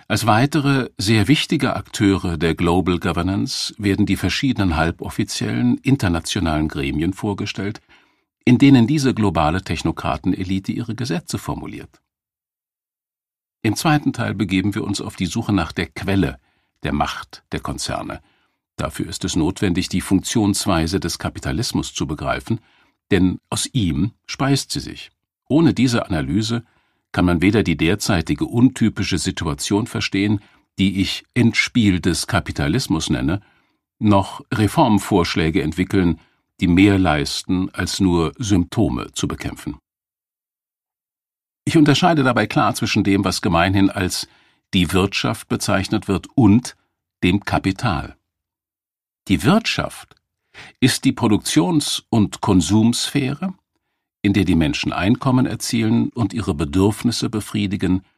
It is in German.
Als weitere, sehr wichtige Akteure der Global Governance werden die verschiedenen halboffiziellen internationalen Gremien vorgestellt, in denen diese globale Technokratenelite ihre Gesetze formuliert. Im zweiten Teil begeben wir uns auf die Suche nach der Quelle der Macht der Konzerne. Dafür ist es notwendig, die Funktionsweise des Kapitalismus zu begreifen, denn aus ihm speist sie sich. Ohne diese Analyse kann man weder die derzeitige untypische Situation verstehen, die ich Endspiel des Kapitalismus nenne, noch Reformvorschläge entwickeln, die mehr leisten, als nur Symptome zu bekämpfen. Ich unterscheide dabei klar zwischen dem, was gemeinhin als die Wirtschaft bezeichnet wird, und dem Kapital. Die Wirtschaft ist die Produktions- und Konsumsphäre, in der die Menschen Einkommen erzielen und ihre Bedürfnisse befriedigen,